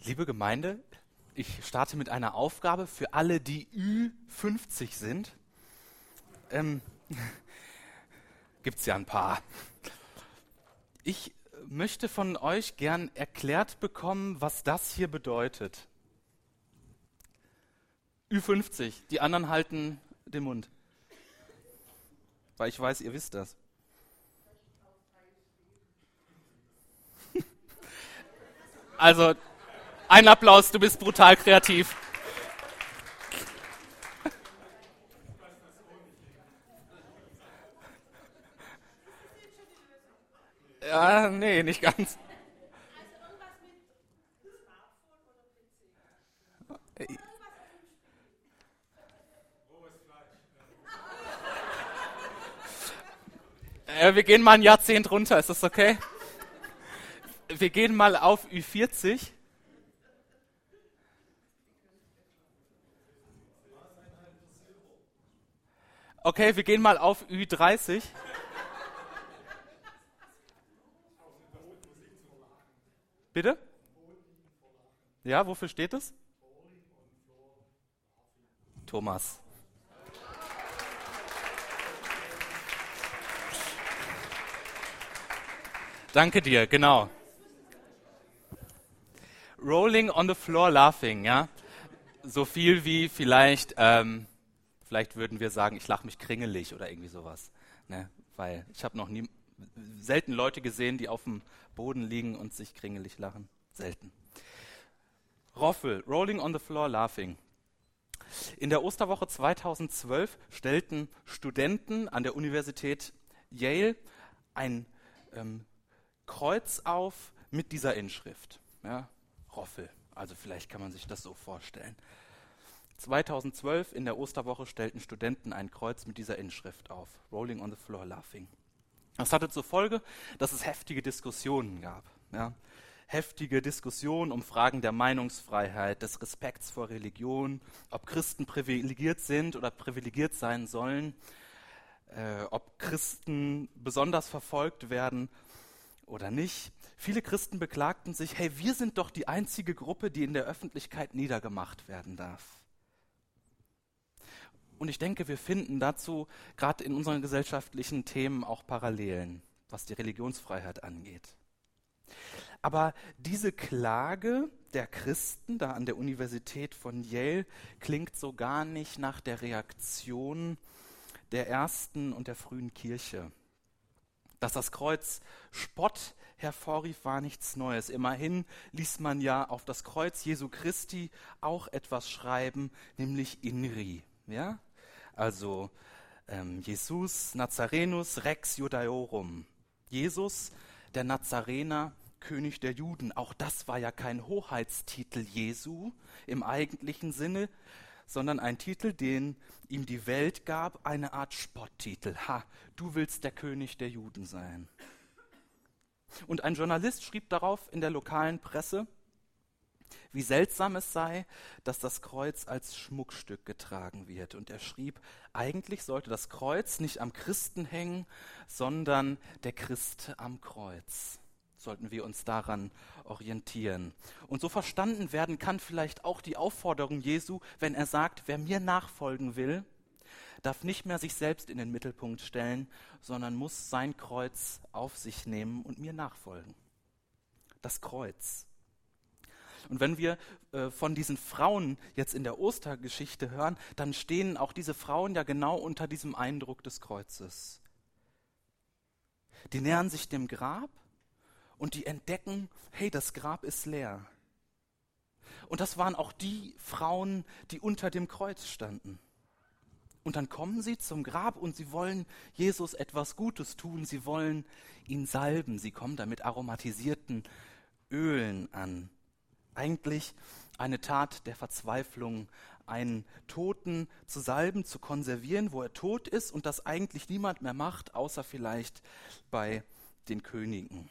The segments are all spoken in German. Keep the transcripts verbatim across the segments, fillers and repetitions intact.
Liebe Gemeinde, ich starte mit einer Aufgabe für alle, die Ü fünfzig sind. Ähm, Gibt es ja ein paar. Ich möchte von euch gern erklärt bekommen, was das hier bedeutet. Ü fünfzig, die anderen halten den Mund. Weil ich weiß, ihr wisst das. Also, ein Applaus, du bist brutal kreativ. Ja, nee, nicht ganz. Äh, wir gehen mal ein Jahrzehnt runter, ist das okay? Wir gehen mal auf Ü vierzig. Okay, wir gehen mal auf Ü dreißig. Bitte? Ja, wofür steht es? Thomas. Danke dir, genau. Rolling on the floor laughing, ja. So viel wie vielleicht, ähm, vielleicht würden wir sagen, ich lache mich kringelig oder irgendwie sowas. Ne? Weil ich habe noch nie, selten Leute gesehen, die auf dem Boden liegen und sich kringelig lachen. Selten. Roffel, Rolling on the floor laughing. In der Osterwoche zweitausendzwölf stellten Studenten an der Universität Yale ein ähm, Kreuz auf mit dieser Inschrift. Ja, Roffel, also vielleicht kann man sich das so vorstellen. zweitausendzwölf in der Osterwoche stellten Studenten ein Kreuz mit dieser Inschrift auf. Rolling on the floor laughing. Das hatte zur Folge, dass es heftige Diskussionen gab. Ja. Heftige Diskussionen um Fragen der Meinungsfreiheit, des Respekts vor Religion, ob Christen privilegiert sind oder privilegiert sein sollen, äh, ob Christen besonders verfolgt werden oder nicht. Viele Christen beklagten sich, hey, wir sind doch die einzige Gruppe, die in der Öffentlichkeit niedergemacht werden darf. Und ich denke, wir finden dazu gerade in unseren gesellschaftlichen Themen auch Parallelen, was die Religionsfreiheit angeht. Aber diese Klage der Christen da an der Universität von Yale klingt so gar nicht nach der Reaktion der ersten und der frühen Kirche. Dass das Kreuz Spott hervorrief, war nichts Neues. Immerhin ließ man ja auf das Kreuz Jesu Christi auch etwas schreiben, nämlich INRI. Ja? Also ähm, Jesus Nazarenus Rex Judaeorum. Jesus, der Nazarener, König der Juden. Auch das war ja kein Hoheitstitel Jesu im eigentlichen Sinne, sondern ein Titel, den ihm die Welt gab, eine Art Spotttitel. Ha, du willst der König der Juden sein. Und ein Journalist schrieb darauf in der lokalen Presse, wie seltsam es sei, dass das Kreuz als Schmuckstück getragen wird. Und er schrieb, eigentlich sollte das Kreuz nicht am Christen hängen, sondern der Christ am Kreuz. Sollten wir uns daran orientieren. Und so verstanden werden kann vielleicht auch die Aufforderung Jesu, wenn er sagt, wer mir nachfolgen will, darf nicht mehr sich selbst in den Mittelpunkt stellen, sondern muss sein Kreuz auf sich nehmen und mir nachfolgen. Das Kreuz. Und wenn wir äh, von diesen Frauen jetzt in der Ostergeschichte hören, dann stehen auch diese Frauen ja genau unter diesem Eindruck des Kreuzes. Die nähern sich dem Grab und die entdecken, hey, das Grab ist leer. Und das waren auch die Frauen, die unter dem Kreuz standen. Und dann kommen sie zum Grab und sie wollen Jesus etwas Gutes tun. Sie wollen ihn salben. Sie kommen da mit aromatisierten Ölen an. Eigentlich eine Tat der Verzweiflung, einen Toten zu salben, zu konservieren, wo er tot ist und das eigentlich niemand mehr macht, außer vielleicht bei den Königen.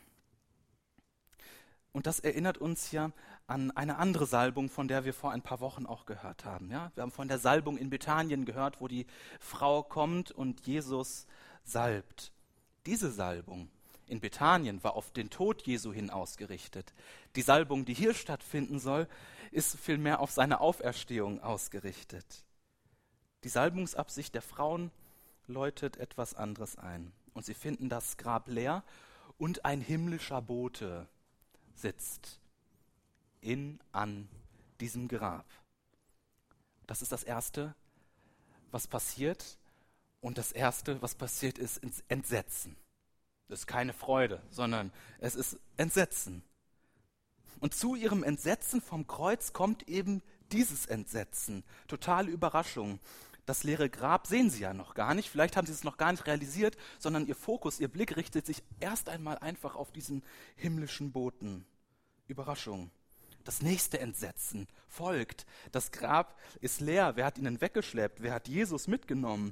Und das erinnert uns ja an eine andere Salbung, von der wir vor ein paar Wochen auch gehört haben. Ja? Wir haben von der Salbung in Bethanien gehört, wo die Frau kommt und Jesus salbt. Diese Salbung in Bethanien war auf den Tod Jesu hin ausgerichtet. Die Salbung, die hier stattfinden soll, ist vielmehr auf seine Auferstehung ausgerichtet. Die Salbungsabsicht der Frauen läutet etwas anderes ein. Und sie finden das Grab leer und ein himmlischer Bote sitzt in, an diesem Grab. Das ist das Erste, was passiert. Und das Erste, was passiert, ist Entsetzen. Das ist keine Freude, sondern es ist Entsetzen. Und zu ihrem Entsetzen vom Kreuz kommt eben dieses Entsetzen. Totale Überraschung. Das leere Grab sehen sie ja noch gar nicht. Vielleicht haben sie es noch gar nicht realisiert, sondern ihr Fokus, ihr Blick richtet sich erst einmal einfach auf diesen himmlischen Boten. Überraschung. Das nächste Entsetzen folgt. Das Grab ist leer. Wer hat ihn weggeschleppt? Wer hat Jesus mitgenommen?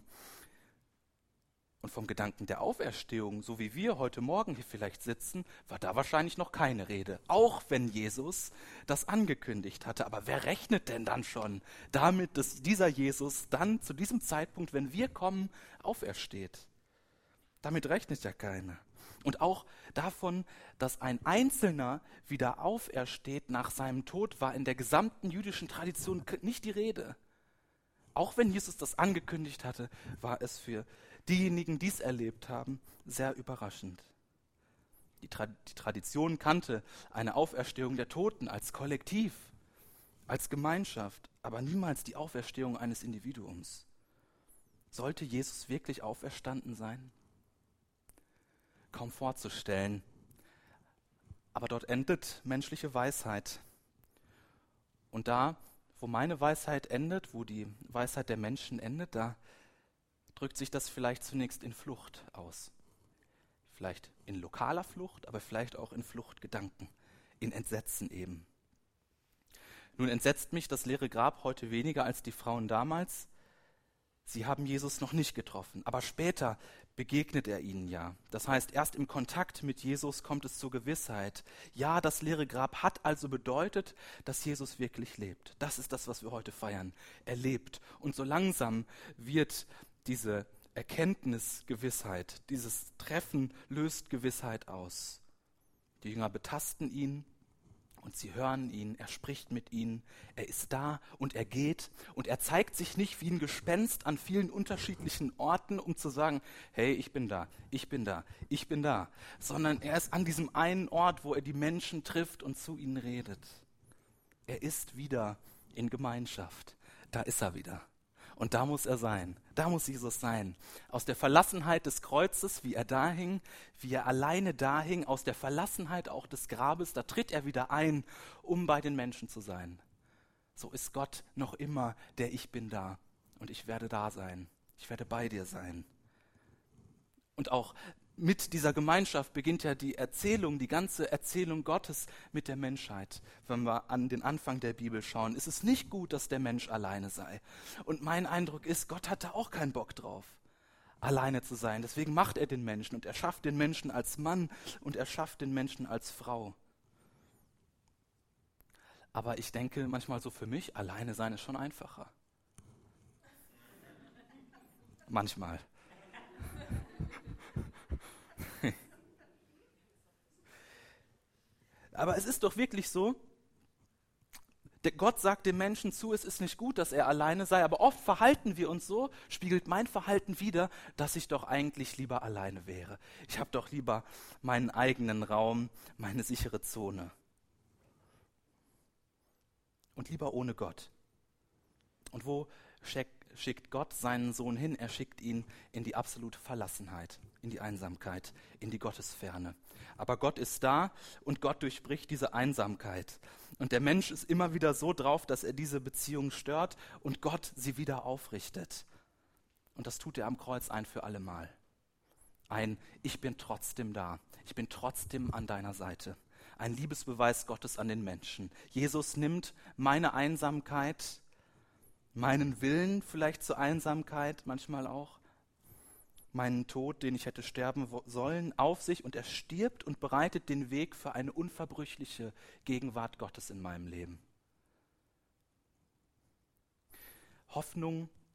Und vom Gedanken der Auferstehung, so wie wir heute Morgen hier vielleicht sitzen, war da wahrscheinlich noch keine Rede. Auch wenn Jesus das angekündigt hatte. Aber wer rechnet denn dann schon damit, dass dieser Jesus dann zu diesem Zeitpunkt, wenn wir kommen, aufersteht? Damit rechnet ja keiner. Und auch davon, dass ein Einzelner wieder aufersteht nach seinem Tod, war in der gesamten jüdischen Tradition nicht die Rede. Auch wenn Jesus das angekündigt hatte, war es für diejenigen, die es erlebt haben, sehr überraschend. Die, Tra- die Tradition kannte eine Auferstehung der Toten als Kollektiv, als Gemeinschaft, aber niemals die Auferstehung eines Individuums. Sollte Jesus wirklich auferstanden sein? Kaum vorzustellen. Aber dort endet menschliche Weisheit. Und da, wo meine Weisheit endet, wo die Weisheit der Menschen endet, da drückt sich das vielleicht zunächst in Flucht aus. Vielleicht in lokaler Flucht, aber vielleicht auch in Fluchtgedanken, in Entsetzen eben. Nun entsetzt mich das leere Grab heute weniger als die Frauen damals. Sie haben Jesus noch nicht getroffen, aber später begegnet er ihnen ja. Das heißt, erst im Kontakt mit Jesus kommt es zur Gewissheit. Ja, das leere Grab hat also bedeutet, dass Jesus wirklich lebt. Das ist das, was wir heute feiern. Er lebt. Und so langsam wird diese Erkenntnis Gewissheit, dieses Treffen löst Gewissheit aus. Die Jünger betasten ihn und sie hören ihn, er spricht mit ihnen, er ist da und er geht und er zeigt sich nicht wie ein Gespenst an vielen unterschiedlichen Orten, um zu sagen, hey, ich bin da, ich bin da, ich bin da, sondern er ist an diesem einen Ort, wo er die Menschen trifft und zu ihnen redet. Er ist wieder in Gemeinschaft, da ist er wieder. Und da muss er sein, da muss Jesus sein. Aus der Verlassenheit des Kreuzes, wie er da hing, wie er alleine da hing, aus der Verlassenheit auch des Grabes, da tritt er wieder ein, um bei den Menschen zu sein. So ist Gott noch immer der Ich bin da und ich werde da sein, ich werde bei dir sein. Und auch mit dieser Gemeinschaft beginnt ja die Erzählung, die ganze Erzählung Gottes mit der Menschheit. Wenn wir an den Anfang der Bibel schauen, ist es nicht gut, dass der Mensch alleine sei. Und mein Eindruck ist, Gott hat da auch keinen Bock drauf, alleine zu sein. Deswegen macht er den Menschen und er schafft den Menschen als Mann und er schafft den Menschen als Frau. Aber ich denke manchmal so für mich, alleine sein ist schon einfacher. Manchmal. Aber es ist doch wirklich so, der Gott sagt dem Menschen zu, es ist nicht gut, dass er alleine sei, aber oft verhalten wir uns so, spiegelt mein Verhalten wider, dass ich doch eigentlich lieber alleine wäre. Ich habe doch lieber meinen eigenen Raum, meine sichere Zone. Und lieber ohne Gott. Und wo schickt Gott seinen Sohn hin? Er schickt ihn in die absolute Verlassenheit, in die Einsamkeit, in die Gottesferne. Aber Gott ist da und Gott durchbricht diese Einsamkeit. Und der Mensch ist immer wieder so drauf, dass er diese Beziehung stört und Gott sie wieder aufrichtet. Und das tut er am Kreuz ein für alle Mal. Ein Ich bin trotzdem da. Ich bin trotzdem an deiner Seite. Ein Liebesbeweis Gottes an den Menschen. Jesus nimmt meine Einsamkeit, meinen Willen vielleicht zur Einsamkeit, manchmal auch, meinen Tod, den ich hätte sterben sollen, auf sich und er stirbt und bereitet den Weg für eine unverbrüchliche Gegenwart Gottes in meinem Leben. Hoffnung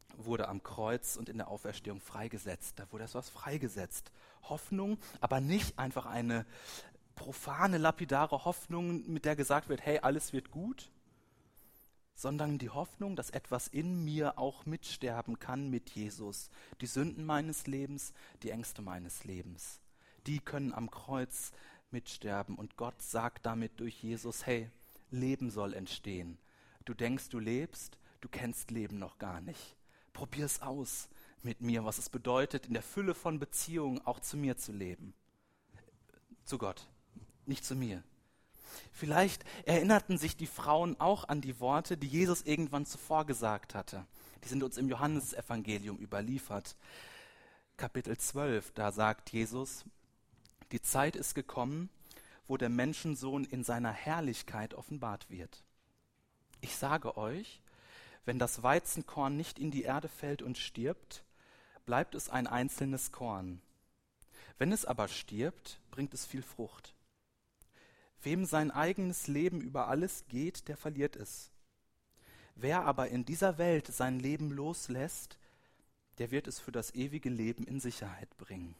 wurde am Kreuz und in der Auferstehung freigesetzt. Da wurde etwas freigesetzt. Hoffnung, aber nicht einfach eine profane, lapidare Hoffnung, mit der gesagt wird, hey, alles wird gut, sondern die Hoffnung, dass etwas in mir auch mitsterben kann mit Jesus. Die Sünden meines Lebens, die Ängste meines Lebens, die können am Kreuz mitsterben. Und Gott sagt damit durch Jesus, hey, Leben soll entstehen. Du denkst, du lebst, du kennst Leben noch gar nicht. Probier's aus mit mir, was es bedeutet, in der Fülle von Beziehungen auch zu mir zu leben. Zu Gott, nicht zu mir. Vielleicht erinnerten sich die Frauen auch an die Worte, die Jesus irgendwann zuvor gesagt hatte. Die sind uns im Johannesevangelium überliefert. Kapitel zwölf, da sagt Jesus, die Zeit ist gekommen, wo der Menschensohn in seiner Herrlichkeit offenbart wird. Ich sage euch, wenn das Weizenkorn nicht in die Erde fällt und stirbt, bleibt es ein einzelnes Korn. Wenn es aber stirbt, bringt es viel Frucht. Wem sein eigenes Leben über alles geht, der verliert es. Wer aber in dieser Welt sein Leben loslässt, der wird es für das ewige Leben in Sicherheit bringen.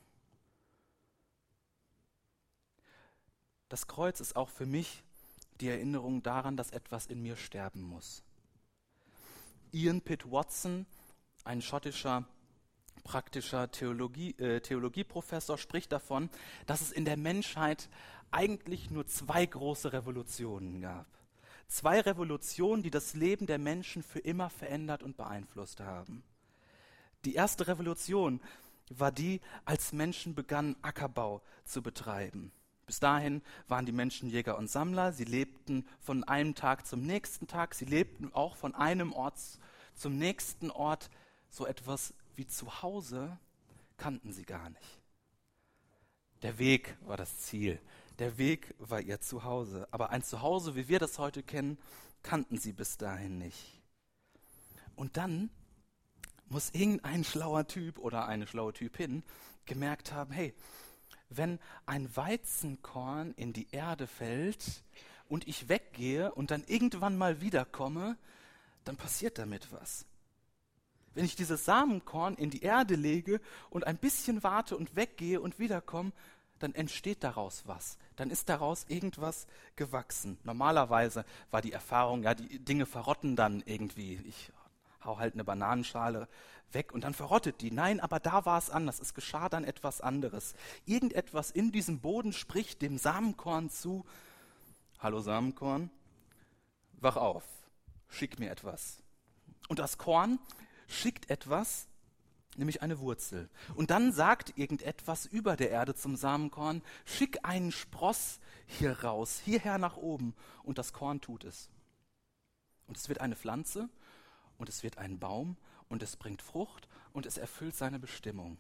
Das Kreuz ist auch für mich die Erinnerung daran, dass etwas in mir sterben muss. Ian Pitt Watson, ein schottischer praktischer Theologie, äh, Theologieprofessor, spricht davon, dass es in der Menschheit eigentlich nur zwei große Revolutionen gab. Zwei Revolutionen, die das Leben der Menschen für immer verändert und beeinflusst haben. Die erste Revolution war die, als Menschen begannen, Ackerbau zu betreiben. Bis dahin waren die Menschen Jäger und Sammler, sie lebten von einem Tag zum nächsten Tag, sie lebten auch von einem Ort zum nächsten Ort. So etwas wie zu Hause kannten sie gar nicht. Der Weg war das Ziel, der Weg war ihr Zuhause. Aber ein Zuhause, wie wir das heute kennen, kannten sie bis dahin nicht. Und dann muss irgendein schlauer Typ oder eine schlaue Typin gemerkt haben, hey, wenn ein Weizenkorn in die Erde fällt und ich weggehe und dann irgendwann mal wiederkomme, dann passiert damit was. Wenn ich dieses Samenkorn in die Erde lege und ein bisschen warte und weggehe und wiederkomme, dann entsteht daraus was. Dann ist daraus irgendwas gewachsen. Normalerweise war die Erfahrung, ja, die Dinge verrotten dann irgendwie. Ich hau halt eine Bananenschale weg und dann verrottet die. Nein, aber da war es anders. Es geschah dann etwas anderes. Irgendetwas in diesem Boden spricht dem Samenkorn zu. Hallo Samenkorn, wach auf, schick mir etwas. Und das Korn schickt etwas, nämlich eine Wurzel. Und dann sagt irgendetwas über der Erde zum Samenkorn, schick einen Spross hier raus, hierher nach oben. Und das Korn tut es. Und es wird eine Pflanze und es wird ein Baum und es bringt Frucht und es erfüllt seine Bestimmung.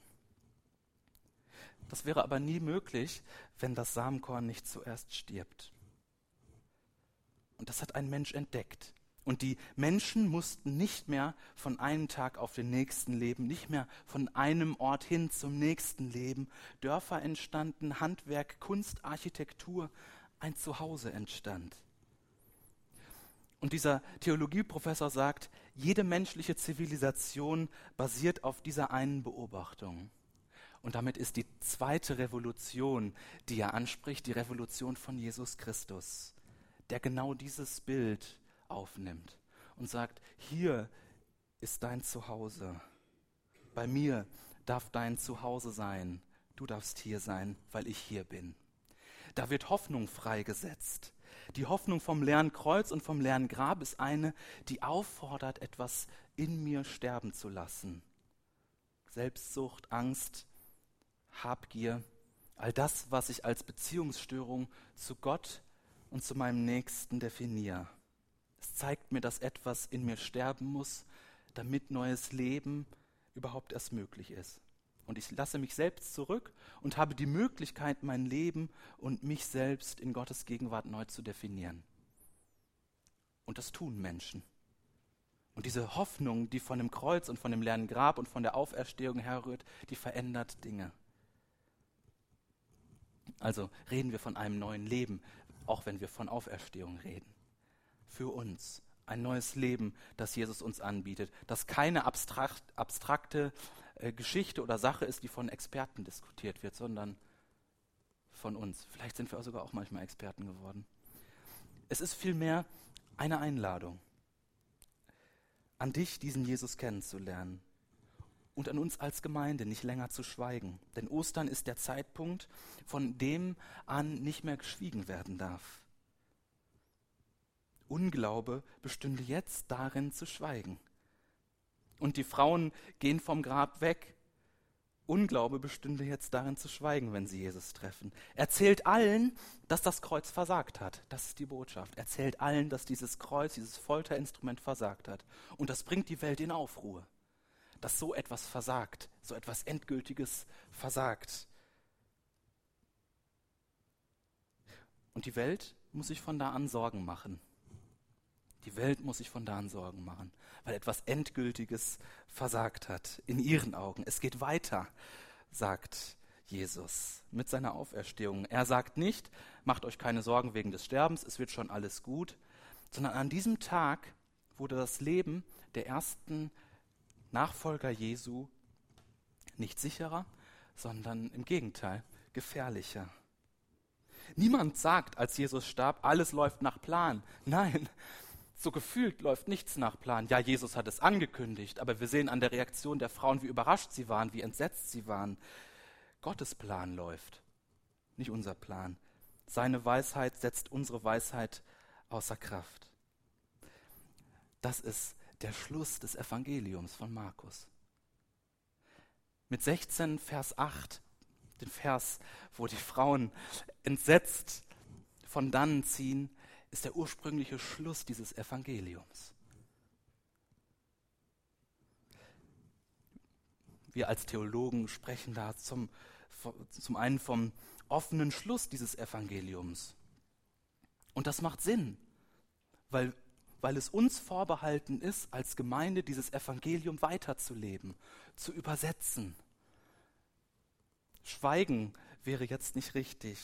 Das wäre aber nie möglich, wenn das Samenkorn nicht zuerst stirbt. Und das hat ein Mensch entdeckt. Und die Menschen mussten nicht mehr von einem Tag auf den nächsten leben, nicht mehr von einem Ort hin zum nächsten leben. Dörfer entstanden, Handwerk, Kunst, Architektur, ein Zuhause entstand. Und dieser Theologieprofessor sagt, jede menschliche Zivilisation basiert auf dieser einen Beobachtung. Und damit ist die zweite Revolution, die er anspricht, die Revolution von Jesus Christus, der genau dieses Bild aufnimmt und sagt, hier ist dein Zuhause. Bei mir darf dein Zuhause sein. Du darfst hier sein, weil ich hier bin. Da wird Hoffnung freigesetzt. Die Hoffnung vom leeren Kreuz und vom leeren Grab ist eine, die auffordert, etwas in mir sterben zu lassen. Selbstsucht, Angst, Habgier, all das, was ich als Beziehungsstörung zu Gott und zu meinem Nächsten definiere. Es zeigt mir, dass etwas in mir sterben muss, damit neues Leben überhaupt erst möglich ist. Und ich lasse mich selbst zurück und habe die Möglichkeit, mein Leben und mich selbst in Gottes Gegenwart neu zu definieren. Und das tun Menschen. Und diese Hoffnung, die von dem Kreuz und von dem leeren Grab und von der Auferstehung herrührt, die verändert Dinge. Also reden wir von einem neuen Leben, auch wenn wir von Auferstehung reden. Für uns, ein neues Leben, das Jesus uns anbietet, das keine abstrakt, abstrakte äh, Geschichte oder Sache ist, die von Experten diskutiert wird, sondern von uns. Vielleicht sind wir sogar auch manchmal Experten geworden. Es ist vielmehr eine Einladung an dich, diesen Jesus kennenzulernen und an uns als Gemeinde nicht länger zu schweigen. Denn Ostern ist der Zeitpunkt, von dem an nicht mehr geschwiegen werden darf. Unglaube bestünde jetzt darin zu schweigen. Und die Frauen gehen vom Grab weg. Unglaube bestünde jetzt darin zu schweigen, wenn sie Jesus treffen. Erzählt allen, dass das Kreuz versagt hat. Das ist die Botschaft. Erzählt allen, dass dieses Kreuz, dieses Folterinstrument versagt hat. Und das bringt die Welt in Aufruhr. Dass so etwas versagt, so etwas Endgültiges versagt. Und die Welt muss sich von da an Sorgen machen. Die Welt muss sich von da an Sorgen machen, weil etwas Endgültiges versagt hat, in ihren Augen. Es geht weiter, sagt Jesus mit seiner Auferstehung. Er sagt nicht, macht euch keine Sorgen wegen des Sterbens, es wird schon alles gut, sondern an diesem Tag wurde das Leben der ersten Nachfolger Jesu nicht sicherer, sondern im Gegenteil gefährlicher. Niemand sagt, als Jesus starb, alles läuft nach Plan. Nein, so gefühlt läuft nichts nach Plan. Ja, Jesus hat es angekündigt, aber wir sehen an der Reaktion der Frauen, wie überrascht sie waren, wie entsetzt sie waren. Gottes Plan läuft, nicht unser Plan. Seine Weisheit setzt unsere Weisheit außer Kraft. Das ist der Schluss des Evangeliums von Markus. Mit sechzehn, Vers acht, den Vers, wo die Frauen entsetzt von dannen ziehen, ist der ursprüngliche Schluss dieses Evangeliums. Wir als Theologen sprechen da zum, zum einen vom offenen Schluss dieses Evangeliums. Und das macht Sinn, weil, weil es uns vorbehalten ist, als Gemeinde dieses Evangelium weiterzuleben, zu übersetzen. Schweigen wäre jetzt nicht richtig.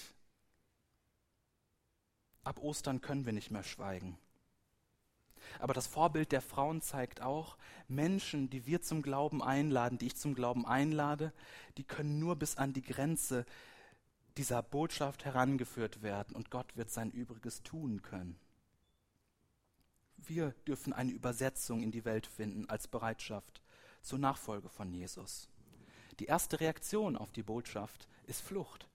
Ab Ostern können wir nicht mehr schweigen. Aber das Vorbild der Frauen zeigt auch, Menschen, die wir zum Glauben einladen, die ich zum Glauben einlade, die können nur bis an die Grenze dieser Botschaft herangeführt werden und Gott wird sein Übriges tun können. Wir dürfen eine Übersetzung in die Welt finden als Bereitschaft zur Nachfolge von Jesus. Die erste Reaktion auf die Botschaft ist Flucht.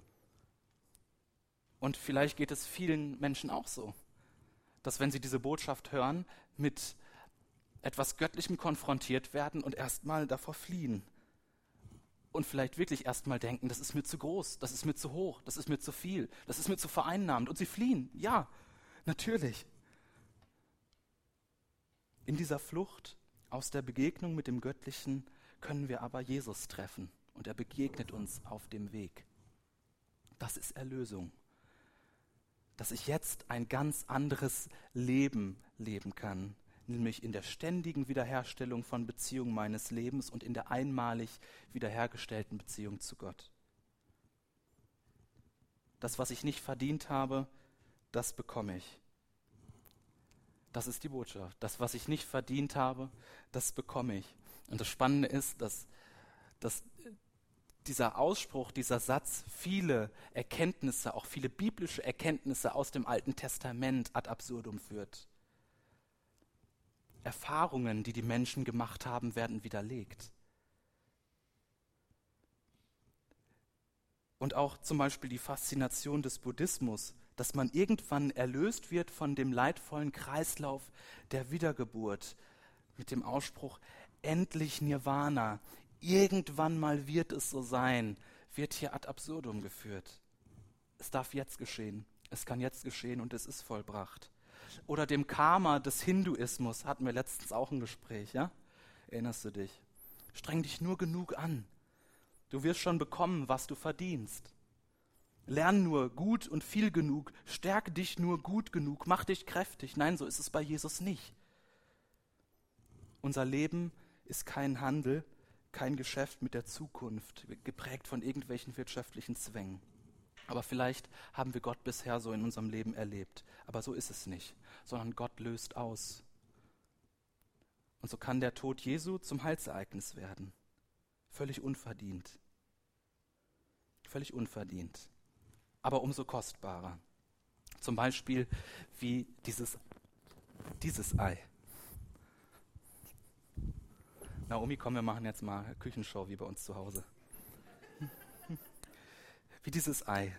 Und vielleicht geht es vielen Menschen auch so, dass wenn sie diese Botschaft hören, mit etwas Göttlichem konfrontiert werden und erstmal davor fliehen. Und vielleicht wirklich erstmal denken, das ist mir zu groß, das ist mir zu hoch, das ist mir zu viel, das ist mir zu vereinnahmend. Und sie fliehen. Ja, natürlich. In dieser Flucht aus der Begegnung mit dem Göttlichen können wir aber Jesus treffen. Und er begegnet uns auf dem Weg. Das ist Erlösung. Dass ich jetzt ein ganz anderes Leben leben kann, nämlich in der ständigen Wiederherstellung von Beziehungen meines Lebens und in der einmalig wiederhergestellten Beziehung zu Gott. Das, was ich nicht verdient habe, das bekomme ich. Das ist die Botschaft. Das, was ich nicht verdient habe, das bekomme ich. Und das Spannende ist, dass, dass dieser Ausspruch, dieser Satz viele Erkenntnisse, auch viele biblische Erkenntnisse aus dem Alten Testament ad absurdum führt. Erfahrungen, die die Menschen gemacht haben, werden widerlegt. Und auch zum Beispiel die Faszination des Buddhismus, dass man irgendwann erlöst wird von dem leidvollen Kreislauf der Wiedergeburt mit dem Ausspruch, endlich Nirvana, irgendwann mal wird es so sein, wird hier ad absurdum geführt. Es darf jetzt geschehen, es kann jetzt geschehen und es ist vollbracht. Oder dem Karma des Hinduismus hatten wir letztens auch ein Gespräch, ja? Erinnerst du dich? Streng dich nur genug an. Du wirst schon bekommen, was du verdienst. Lern nur gut und viel genug, stärke dich nur gut genug, mach dich kräftig. Nein, so ist es bei Jesus nicht. Unser Leben ist kein Handel, kein Geschäft mit der Zukunft, geprägt von irgendwelchen wirtschaftlichen Zwängen. Aber vielleicht haben wir Gott bisher so in unserem Leben erlebt. Aber so ist es nicht, sondern Gott löst aus. Und so kann der Tod Jesu zum Heilsereignis werden. Völlig unverdient. Völlig unverdient. Aber umso kostbarer. Zum Beispiel wie dieses, dieses Ei. Naomi, komm, wir machen jetzt mal Küchenshow wie bei uns zu Hause. Wie dieses Ei.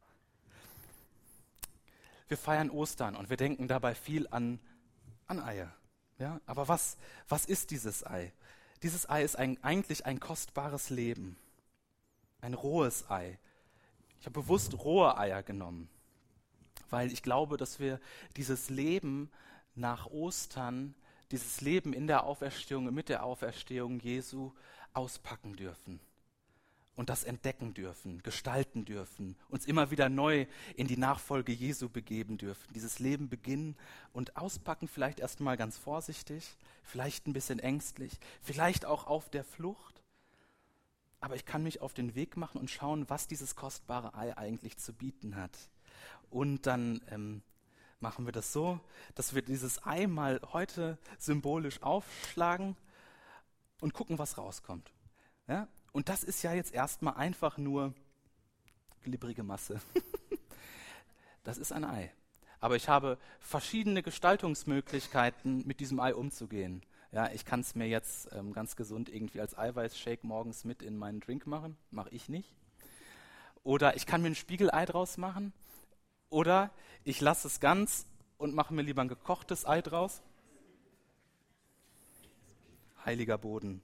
Wir feiern Ostern und wir denken dabei viel an, an Eier. Ja? Aber was, was ist dieses Ei? Dieses Ei ist ein, eigentlich ein kostbares Leben. Ein rohes Ei. Ich habe bewusst rohe Eier genommen, weil ich glaube, dass wir dieses Leben nach Ostern, dieses Leben in der Auferstehung, mit der Auferstehung Jesu auspacken dürfen. Und das entdecken dürfen, gestalten dürfen, uns immer wieder neu in die Nachfolge Jesu begeben dürfen. Dieses Leben beginnen und auspacken, vielleicht erstmal ganz vorsichtig, vielleicht ein bisschen ängstlich, vielleicht auch auf der Flucht. Aber ich kann mich auf den Weg machen und schauen, was dieses kostbare Ei eigentlich zu bieten hat. Und dann ähm, machen wir das so, dass wir dieses Ei mal heute symbolisch aufschlagen und gucken, was rauskommt. Ja? Und das ist ja jetzt erstmal einfach nur glibbrige Masse. Das ist ein Ei. Aber ich habe verschiedene Gestaltungsmöglichkeiten, mit diesem Ei umzugehen. Ja, ich kann es mir jetzt ähm, ganz gesund irgendwie als Eiweißshake morgens mit in meinen Drink machen. Mache ich nicht. Oder ich kann mir ein Spiegelei draus machen. Oder ich lasse es ganz und mache mir lieber ein gekochtes Ei draus. Heiliger Boden.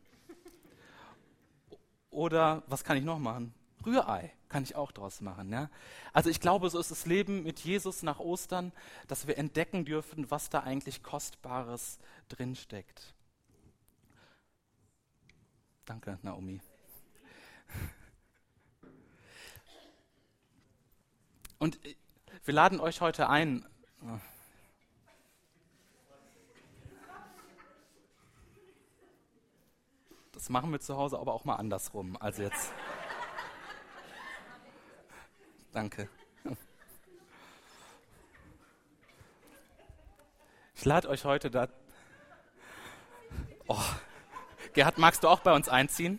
Oder was kann ich noch machen? Rührei kann ich auch draus machen. Ja? Also ich glaube, so ist das Leben mit Jesus nach Ostern, dass wir entdecken dürfen, was da eigentlich Kostbares drinsteckt. Danke, Naomi. Und wir laden euch heute ein. Das machen wir zu Hause aber auch mal andersrum. Also jetzt. Danke. Ich lade euch heute da. Oh. Gerhard, magst du auch bei uns einziehen?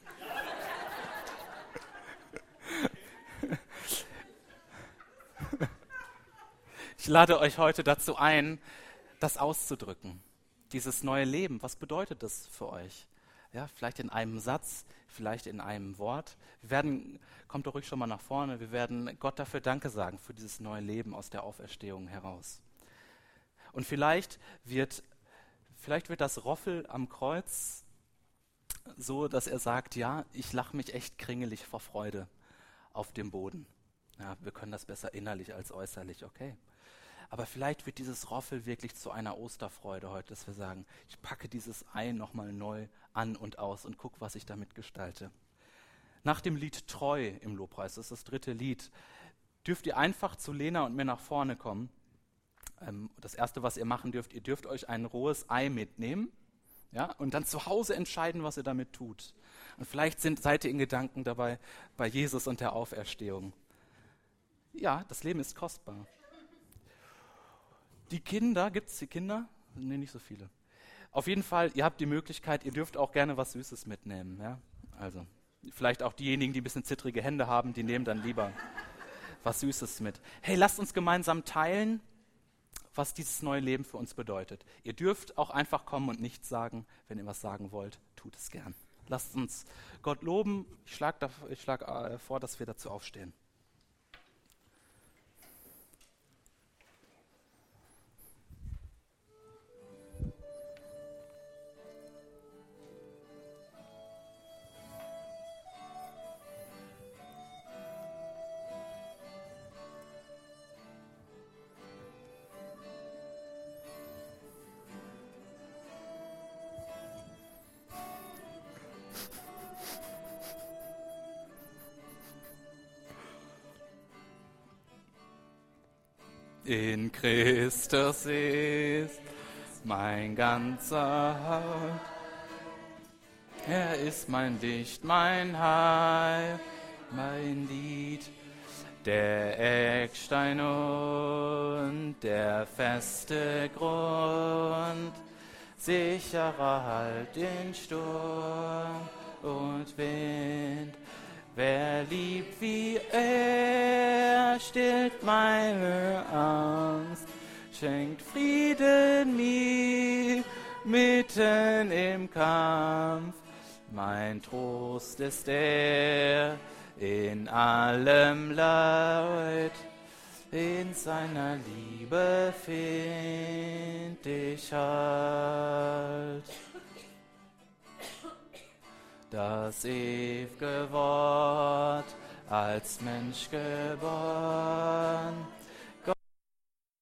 Ich lade euch heute dazu ein, das auszudrücken. Dieses neue Leben, was bedeutet das für euch? Ja, vielleicht in einem Satz, vielleicht in einem Wort. Wir werden, kommt doch ruhig schon mal nach vorne, wir werden Gott dafür Danke sagen, für dieses neue Leben aus der Auferstehung heraus. Und vielleicht wird, vielleicht wird das Roffel am Kreuz so, dass er sagt, ja, ich lache mich echt kringelig vor Freude auf dem Boden. Ja, wir können das besser innerlich als äußerlich, okay. Aber vielleicht wird dieses Roffel wirklich zu einer Osterfreude heute, dass wir sagen, ich packe dieses Ei nochmal neu an und aus und gucke, was ich damit gestalte. Nach dem Lied Treu im Lobpreis, das ist das dritte Lied, dürft ihr einfach zu Lena und mir nach vorne kommen. Ähm, das Erste, was ihr machen dürft, ihr dürft euch ein rohes Ei mitnehmen, ja, und dann zu Hause entscheiden, was ihr damit tut. Und vielleicht sind, seid ihr in Gedanken dabei bei Jesus und der Auferstehung. Ja, das Leben ist kostbar. Die Kinder, gibt es die Kinder? Nee, nicht so viele. Auf jeden Fall, ihr habt die Möglichkeit, ihr dürft auch gerne was Süßes mitnehmen. Ja? Also, vielleicht auch diejenigen, die ein bisschen zittrige Hände haben, die nehmen dann lieber was Süßes mit. Hey, lasst uns gemeinsam teilen, was dieses neue Leben für uns bedeutet. Ihr dürft auch einfach kommen und nichts sagen. Wenn ihr was sagen wollt, tut es gern. Lasst uns Gott loben. Ich schlage schlag, äh, vor, dass wir dazu aufstehen. In Christus ist mein ganzer Halt. Er ist mein Licht, mein Heil, mein Lied. Der Eckstein und der feste Grund, sicherer Halt in Sturm und Wind. Wer liebt wie er, stillt meine Angst, schenkt Frieden mir mitten im Kampf. Mein Trost ist er in allem Leid, in seiner Liebe find ich Halt. Das ew'ge Wort als Mensch geboren,